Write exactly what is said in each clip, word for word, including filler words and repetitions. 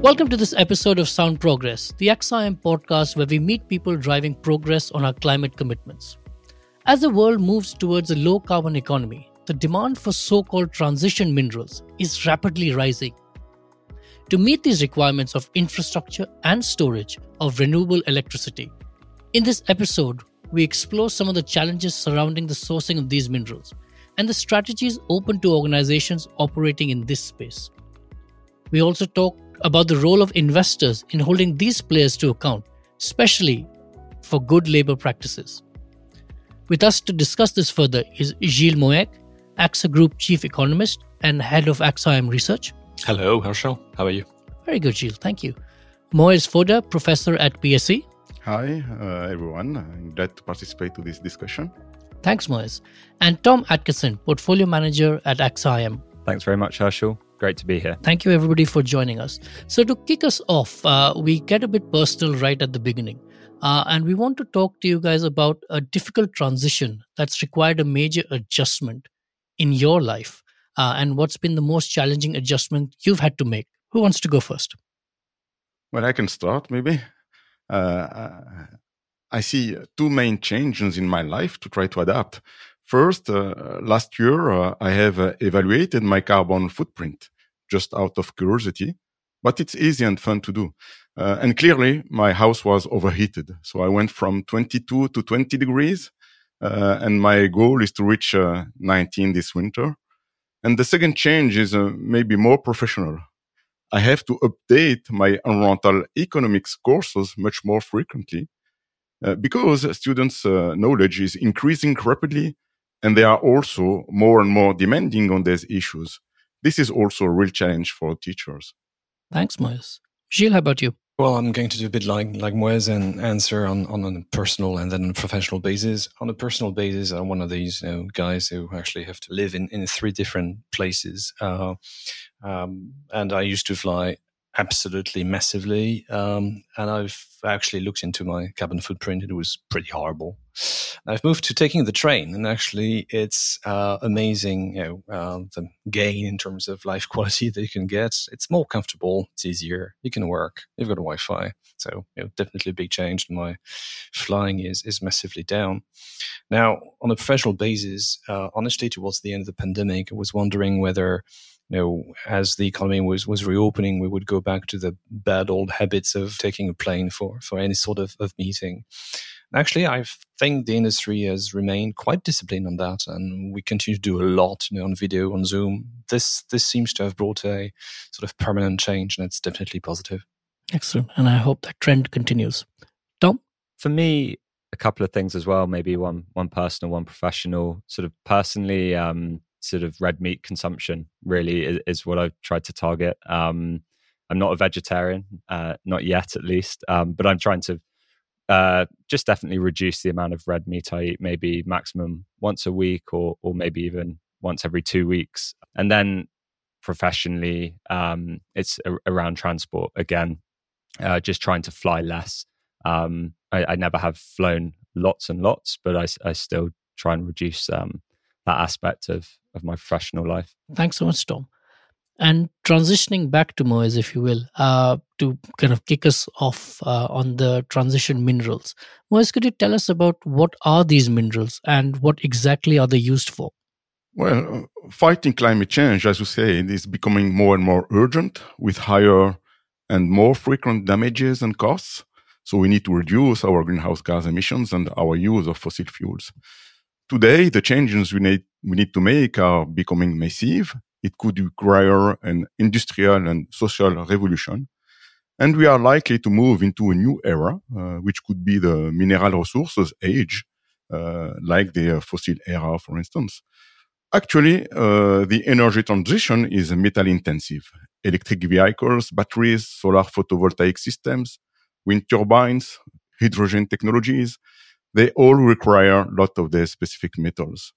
Welcome to this episode of Sound Progress, the X I M podcast where we meet people driving progress on our climate commitments. As the world moves towards a low-carbon economy, the demand for so-called transition minerals is rapidly rising. To meet these requirements of infrastructure and storage of renewable electricity, in this episode, we explore some of the challenges surrounding the sourcing of these minerals and the strategies open to organizations operating in this space. We also talk about the role of investors in holding these players to account, especially for good labor practices. With us to discuss this further is Gilles Moec, AXA Group Chief Economist and Head of X I M Research. Hello, Herschel. How are you? Very good, Gilles. Thank you. Moez Foda, Professor at P S E. Hi, uh, everyone. I'm glad to participate to this discussion. Thanks, Moez. And Tom Atkinson, Portfolio Manager at AXA I M. Thanks very much, Herschel. Great to be here. Thank you, everybody, for joining us. So to kick us off, uh, we get a bit personal right at the beginning. Uh, and we want to talk to you guys about a difficult transition that's required a major adjustment in your life. Uh, and what's been the most challenging adjustment you've had to make? Who wants to go first? Well, I can start, maybe. Uh, I see two main changes in my life to try to adapt. First, uh, last year, uh, I have uh, evaluated my carbon footprint just out of curiosity, but it's easy and fun to do. Uh, and clearly, my house was overheated. So I went from twenty-two to twenty degrees, uh, and my goal is to reach uh, nineteen this winter. And the second change is uh, maybe more professional. I have to update my environmental economics courses much more frequently uh, because students' uh, knowledge is increasing rapidly, and they are also more and more demanding on these issues. This is also a real challenge for teachers. Thanks, Moez. Gilles, how about you? Well, I'm going to do a bit like like Moez and answer on, on a personal and then a professional basis. On a personal basis, I'm one of these you know, guys who actually have to live in, in three different places. Uh, um, and I used to fly absolutely massively. Um, and I've actually looked into my carbon footprint. It was pretty horrible. I've moved to taking the train, and actually it's uh, amazing, you know, uh, the gain in terms of life quality that you can get. It's more comfortable, it's easier, you can work, you've got a Wi-Fi. So, you know, definitely a big change. My flying is is massively down. Now, on a professional basis, uh, honestly, towards the end of the pandemic, I was wondering whether you know, as the economy was, was reopening, we would go back to the bad old habits of taking a plane for, for any sort of, of meeting. Actually, I think the industry has remained quite disciplined on that, and we continue to do a lot you know, on video, on Zoom. This this seems to have brought a sort of permanent change, and it's definitely positive. Excellent, and I hope that trend continues. Tom? For me, a couple of things as well, maybe one one personal, one professional. Sort of personally, um, sort of red meat consumption really is, is what I've tried to target. Um, I'm not a vegetarian, uh, not yet at least, um, but I'm trying to uh, just definitely reduce the amount of red meat I eat, maybe maximum once a week or or maybe even once every two weeks. And then professionally, um, it's a, around transport again, uh, just trying to fly less. Um, I, I never have flown lots and lots, but I, I still try and reduce um, that aspect of, of my professional life. Thanks so much, Tom. And transitioning back to Moez, if you will, uh, to kind of kick us off uh, on the transition minerals. Moez, could you tell us about what are these minerals and what exactly are they used for? Well, fighting climate change, as you say, is becoming more and more urgent with higher and more frequent damages and costs. So we need to reduce our greenhouse gas emissions and our use of fossil fuels. Today, the changes we need, we need to make are becoming massive. It could require an industrial and social revolution. And we are likely to move into a new era, uh, which could be the mineral resources age, uh, like the uh, fossil era, for instance. Actually, uh, the energy transition is metal intensive. Electric vehicles, batteries, solar photovoltaic systems, wind turbines, hydrogen technologies, they all require a lot of the specific metals.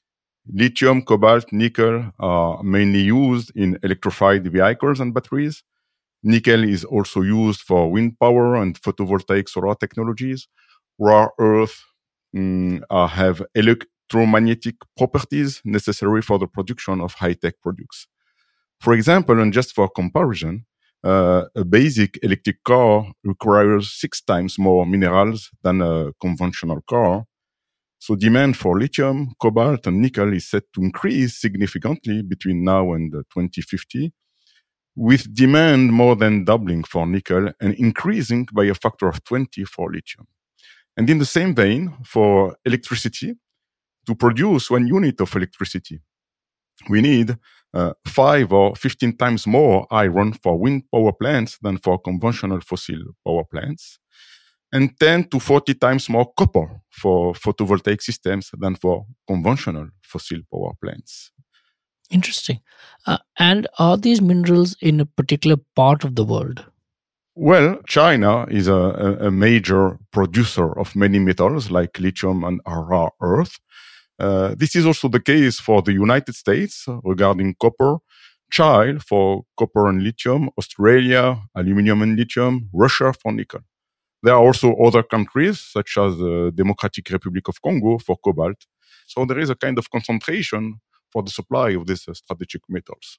Lithium, cobalt, nickel are mainly used in electrified vehicles and batteries. Nickel is also used for wind power and photovoltaic solar technologies. Rare earth mm, uh, have electromagnetic properties necessary for the production of high-tech products. For example, and just for comparison, uh, a basic electric car requires six times more minerals than a conventional car. So demand for lithium, cobalt, and nickel is set to increase significantly between now and twenty fifty, with demand more than doubling for nickel and increasing by a factor of twenty for lithium. And in the same vein, for electricity, to produce one unit of electricity, we need uh, five or fifteen times more iron for wind power plants than for conventional fossil power plants, and ten to forty times more copper for photovoltaic systems than for conventional fossil power plants. Interesting. Uh, and are these minerals in a particular part of the world? Well, China is a, a major producer of many metals like lithium and rare earth. Uh, this is also the case for the United States regarding copper, Chile for copper and lithium, Australia, aluminium and lithium, Russia for nickel. There are also other countries such as the Democratic Republic of Congo for cobalt. So there is a kind of concentration for the supply of these uh, strategic metals.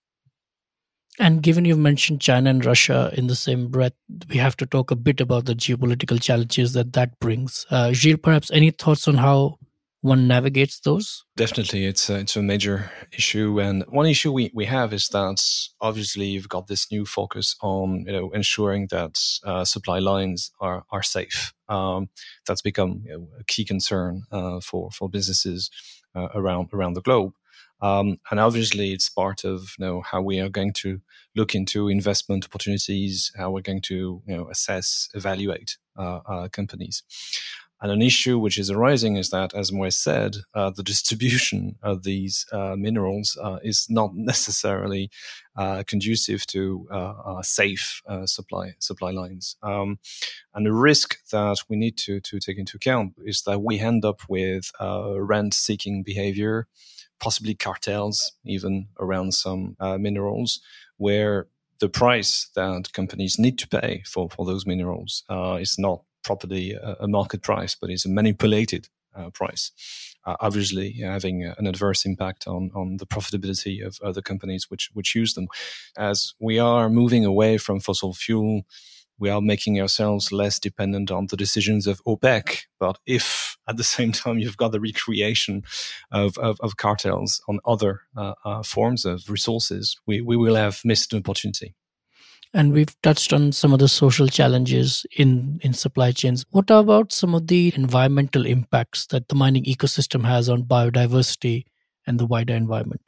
And given you've mentioned China and Russia in the same breath, we have to talk a bit about the geopolitical challenges that that brings. Uh, Gilles, perhaps any thoughts on how one navigates those? Definitely, it's a, it's a major issue, and one issue we, we have is that obviously you've got this new focus on you know ensuring that uh, supply lines are are safe. Um, that's become you know, a key concern uh, for for businesses uh, around around the globe. Um, and obviously, it's part of you know how we are going to look into investment opportunities, how we're going to you know assess, evaluate uh, uh, companies. And an issue which is arising is that, as Moise said, uh, the distribution of these uh, minerals uh, is not necessarily uh, conducive to uh, uh, safe uh, supply supply lines. Um, and the risk that we need to to take into account is that we end up with uh, rent-seeking behavior, possibly cartels, even around some uh, minerals, where the price that companies need to pay for, for those minerals uh, is not properly a, a market price, but is a manipulated uh, price, uh, obviously having an adverse impact on, on the profitability of other companies which, which use them. As we are moving away from fossil fuel, we are making ourselves less dependent on the decisions of OPEC. But if at the same time you've got the recreation of, of, of cartels on other uh, uh, forms of resources, we, we will have missed an opportunity. And we've touched on some of the social challenges in, in supply chains. What about some of the environmental impacts that the mining ecosystem has on biodiversity and the wider environment?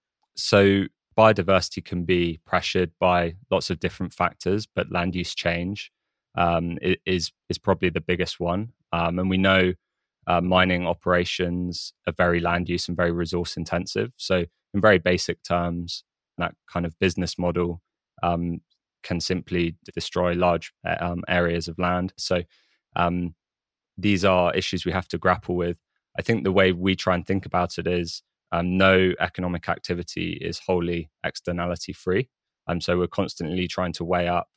So biodiversity can be pressured by lots of different factors, but land use change um, is is probably the biggest one. Um, and we know uh, mining operations are very land use and very resource intensive. So in very basic terms, that kind of business model um, can simply destroy large um, areas of land. So um, these are issues we have to grapple with. I think the way we try and think about it is um, no economic activity is wholly externality free. Um, so we're constantly trying to weigh up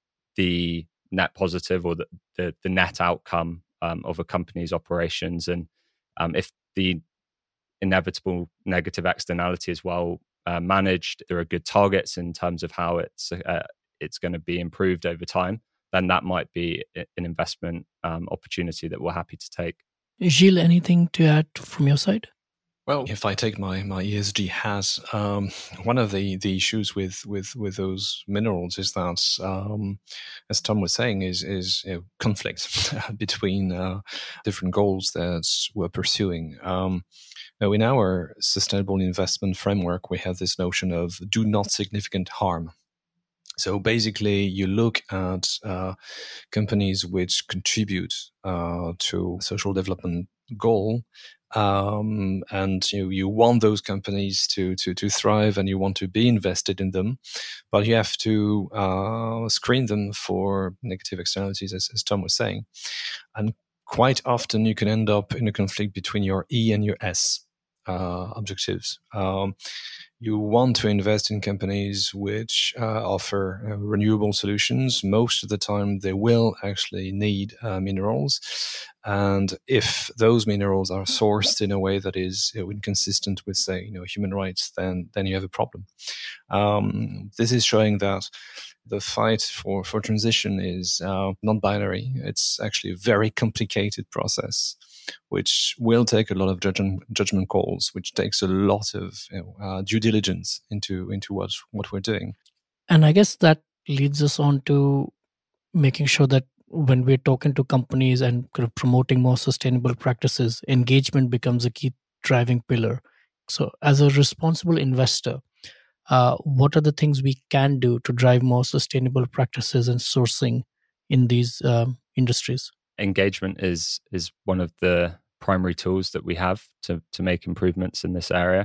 the net positive or the, the, the net outcome um, of a company's operations. And um, if the inevitable negative externality is well uh, managed, there are good targets in terms of how it's uh, it's going to be improved over time, then that might be an investment um, opportunity that we're happy to take. Gilles, anything to add from your side? Well, if I take my, my E S G hat, um, one of the, the issues with, with, with those minerals is that, um, as Tom was saying, is is you know, conflict between uh, different goals that we're pursuing. Um, now, in our sustainable investment framework, we have this notion of do not significant harm. So basically, you look at uh, companies which contribute uh, to social development goal, um, and you you want those companies to to to thrive, and you want to be invested in them, but you have to uh, screen them for negative externalities, as, as Tom was saying, and quite often you can end up in a conflict between your E and your S uh, objectives. Um, You want to invest in companies which uh, offer uh, renewable solutions. Most of the time, they will actually need uh, minerals. And if those minerals are sourced in a way that is, you know, inconsistent with, say, you know, human rights, then then you have a problem. Um, this is showing that the fight for, for transition is uh, non-binary. It's actually a very complicated process, which will take a lot of judgment, judgment calls, which takes a lot of, you know, uh, due diligence into into what what we're doing. And I guess that leads us on to making sure that when we're talking to companies and kind of promoting more sustainable practices, engagement becomes a key driving pillar. So, as a responsible investor, uh, what are the things we can do to drive more sustainable practices and sourcing in these um, industries? Engagement is is one of the primary tools that we have to to make improvements in this area.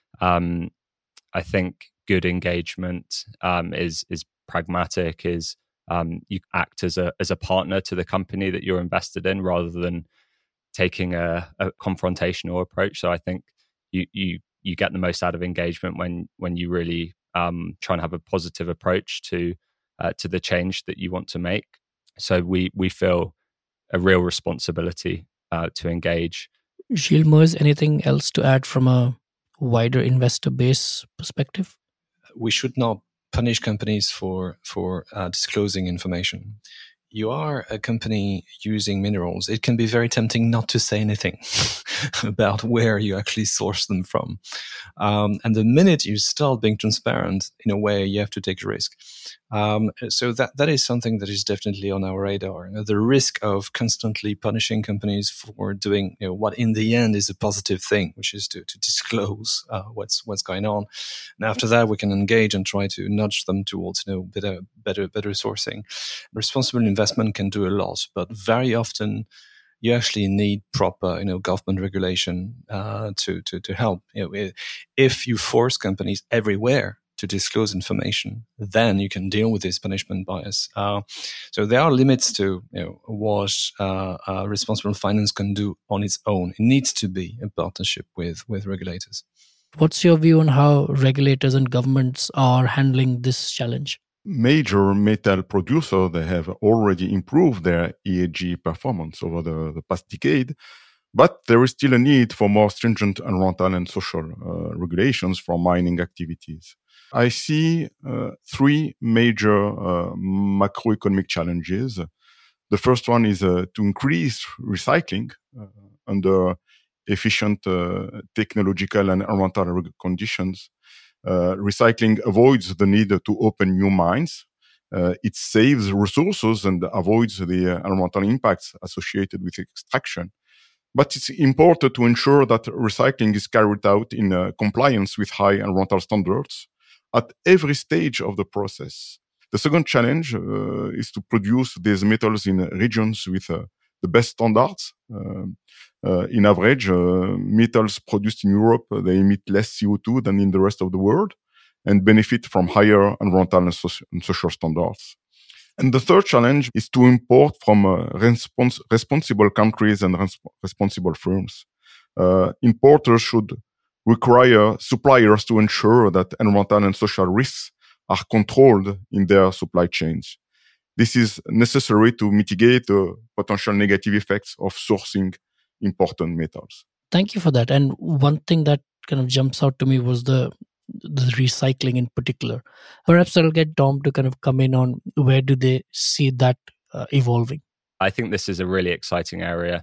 Um, I think good engagement um, is is pragmatic. Is um, you act as a as a partner to the company that you're invested in, rather than taking a, a confrontational approach. So I think you you you get the most out of engagement when when you really um, try and have a positive approach to uh, to the change that you want to make. So we we feel a real responsibility uh, to engage. Gilles Moise, anything else to add from a wider investor base perspective? We should not punish companies for for uh, disclosing information. You are a company using minerals. It can be very tempting not to say anything about where you actually source them from. Um, and the minute you start being transparent, in a way, you have to take a risk. Um, so that that is something that is definitely on our radar. You know, the risk of constantly punishing companies for doing, you know, what in the end is a positive thing, which is to, to disclose uh, what's what's going on. And after that, we can engage and try to nudge them towards, you know, better better better sourcing. Responsible investment can do a lot, but very often you actually need proper, you know, government regulation uh, to to to help. You know, if you force companies everywhere to disclose information, then you can deal with this punishment bias. Uh, so there are limits to, you know, what uh, uh, responsible finance can do on its own. It needs to be a partnership with with regulators. What's your view on how regulators and governments are handling this challenge? Major metal producers, they have already improved their E S G performance over the, the past decade, but there is still a need for more stringent environmental and social uh, regulations for mining activities. I see uh, three major uh, macroeconomic challenges. The first one is uh, to increase recycling uh, under efficient uh, technological and environmental conditions. Uh, recycling avoids the need to open new mines. Uh, it saves resources and avoids the uh, environmental impacts associated with extraction. But it's important to ensure that recycling is carried out in uh, compliance with high environmental standards at every stage of the process. The second challenge uh, is to produce these metals in regions with uh, the best standards. Uh, uh, in average, uh, metals produced in Europe, uh, they emit less C O two than in the rest of the world and benefit from higher environmental and, so- and social standards. And the third challenge is to import from uh, respons- responsible countries and res- responsible firms. Uh, importers should require suppliers to ensure that environmental and social risks are controlled in their supply chains. This is necessary to mitigate the potential negative effects of sourcing important metals. Thank you for that. And one thing that kind of jumps out to me was the the recycling in particular. Perhaps I'll get Dom to kind of come in on where do they see that uh, evolving. I think this is a really exciting area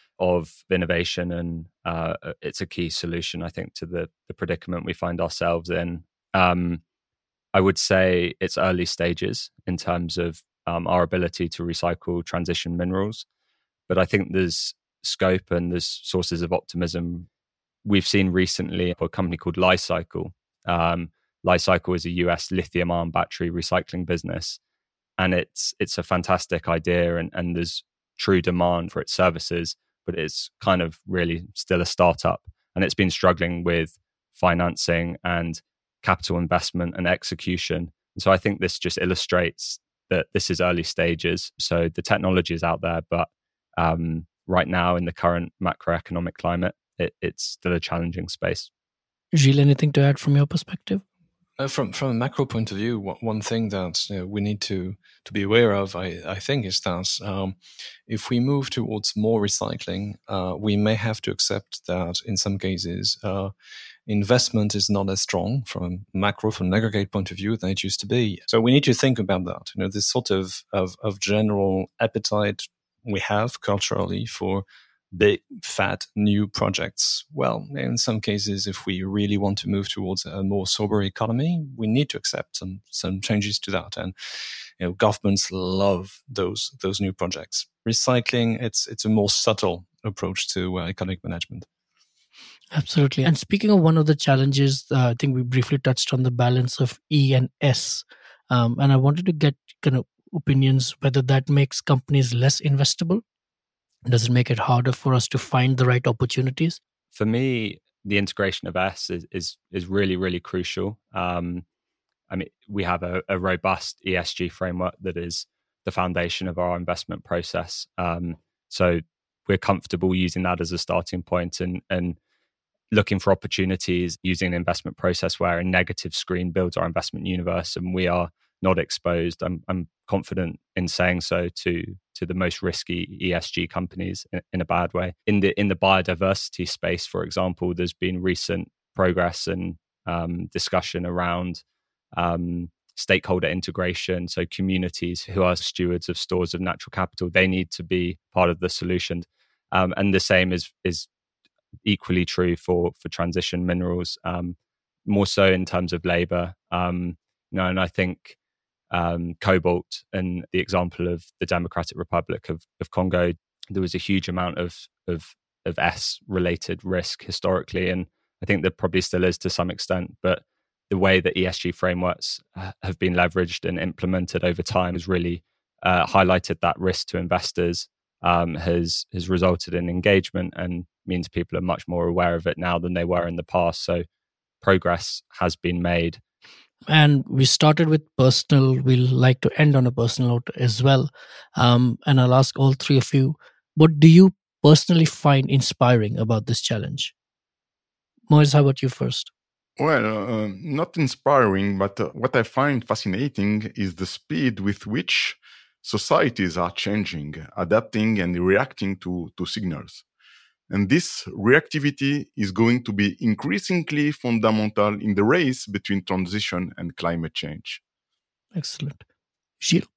of innovation, and uh, it's a key solution, I think, to the, the predicament we find ourselves in. Um, I would say it's early stages in terms of um, our ability to recycle transition minerals, but I think there's scope and there's sources of optimism. We've seen recently a company called Li-Cycle. Um, Li-Cycle is a U S lithium-ion battery recycling business, and it's it's a fantastic idea, and, and there's true demand for its services, but it's kind of really still a startup, and it's been struggling with financing and capital investment and execution. And so I think this just illustrates that this is early stages. So the technology is out there, but um, right now in the current macroeconomic climate, it, it's still a challenging space. Gilles, anything to add from your perspective? Uh, from from a macro point of view, one thing that you know, we need to to be aware of, I, I think, is that um, if we move towards more recycling, uh, we may have to accept that in some cases uh, investment is not as strong from a macro, from an aggregate point of view than it used to be. So we need to think about that. You know, this sort of of, of general appetite we have culturally for big, fat, new projects. Well, in some cases, if we really want to move towards a more sober economy, we need to accept some some changes to that. And you know, governments love those those new projects. Recycling, it's it's a more subtle approach to uh, economic management. Absolutely. And speaking of one of the challenges, uh, I think we briefly touched on the balance of E and S. Um, and I wanted to get kind of opinions whether that makes companies less investable. Does it make it harder for us to find the right opportunities? For me, the integration of S is is, is really, really crucial. Um, I mean, we have a, a robust E S G framework that is the foundation of our investment process. Um, so we're comfortable using that as a starting point and and looking for opportunities using an investment process where a negative screen builds our investment universe and we are not exposed. I'm I'm confident in saying so to to the most risky E S G companies in, in a bad way. In the in the biodiversity space, for example, there's been recent progress and um, discussion around um, stakeholder integration. So communities who are stewards of stores of natural capital, they need to be part of the solution. Um, and the same is is equally true for for transition minerals, um, more so in terms of labor. Um, you know, and I think um, cobalt and the example of the Democratic Republic of, of Congo, there was a huge amount of of of S related risk historically, and I think there probably still is to some extent. But the way that E S G frameworks have been leveraged and implemented over time has really uh, highlighted that risk to investors. Um, has has resulted in engagement and means people are much more aware of it now than they were in the past. So progress has been made. And we started with personal. We'll like to end on a personal note as well. Um, and I'll ask all three of you, what do you personally find inspiring about this challenge? Moez, how about you first? Well, uh, not inspiring, but uh, what I find fascinating is the speed with which societies are changing, adapting and reacting to, to signals. And this reactivity is going to be increasingly fundamental in the race between transition and climate change. Excellent. Gilles?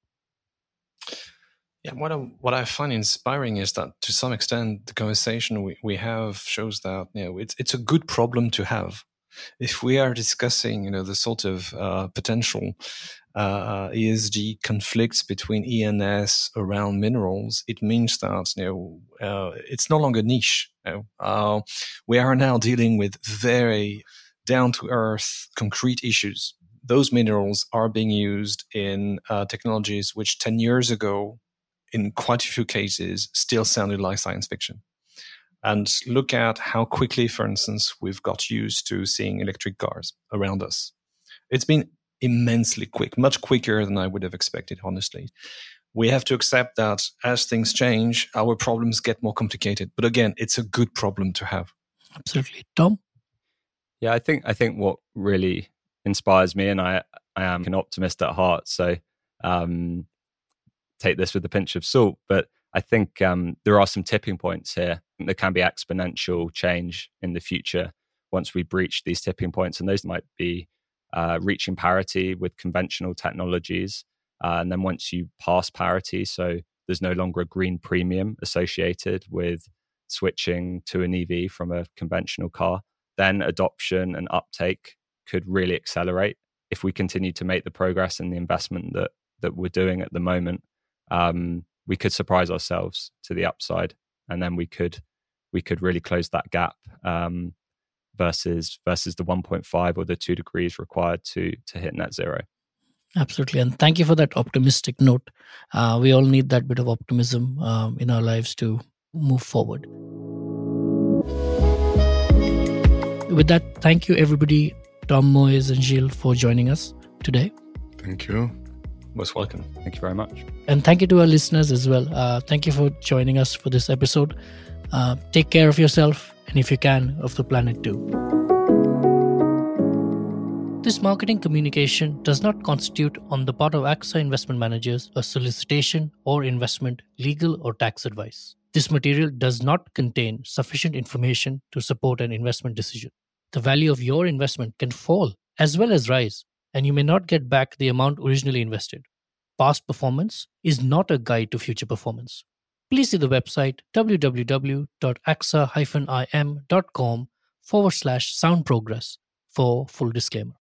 Yeah, what I, what I find inspiring is that to some extent the conversation we, we have shows that you know it's it's a good problem to have. If we are discussing, you know, the sort of uh, potential uh, E S G conflicts between E and S around minerals, it means that you know uh, it's no longer niche. You know? uh, we are now dealing with very down-to-earth, concrete issues. Those minerals are being used in uh, technologies which ten years ago, in quite a few cases, still sounded like science fiction. And look at how quickly, for instance, we've got used to seeing electric cars around us. It's been immensely quick, much quicker than I would have expected, honestly. We have to accept that as things change, our problems get more complicated. But again, it's a good problem to have. Absolutely. Tom? Yeah, I think I think what really inspires me, and I, I am an optimist at heart, so um, take this with a pinch of salt, but I think um, there are some tipping points here. There can be exponential change in the future once we breach these tipping points. And those might be uh, reaching parity with conventional technologies. Uh, and then once you pass parity, so there's no longer a green premium associated with switching to an E V from a conventional car, then adoption and uptake could really accelerate if we continue to make the progress and the investment that that we're doing at the moment. Um, we could surprise ourselves to the upside, and then we could we could really close that gap um, versus versus the one point five or the two degrees required to to hit net zero. Absolutely, and thank you for that optimistic note. Uh, we all need that bit of optimism um, in our lives to move forward. With that, thank you everybody, Tom, Moez, and Gilles, for joining us today. Thank you. Most welcome. Thank you very much. And thank you to our listeners as well. Uh, thank you for joining us for this episode. Uh, take care of yourself, and if you can, of the planet too. This marketing communication does not constitute on the part of A X A investment managers a solicitation or investment, legal or tax advice. This material does not contain sufficient information to support an investment decision. The value of your investment can fall as well as rise, and you may not get back the amount originally invested. Past performance is not a guide to future performance. Please see the website www.axa-im.com forward slash sound progress for full disclaimer.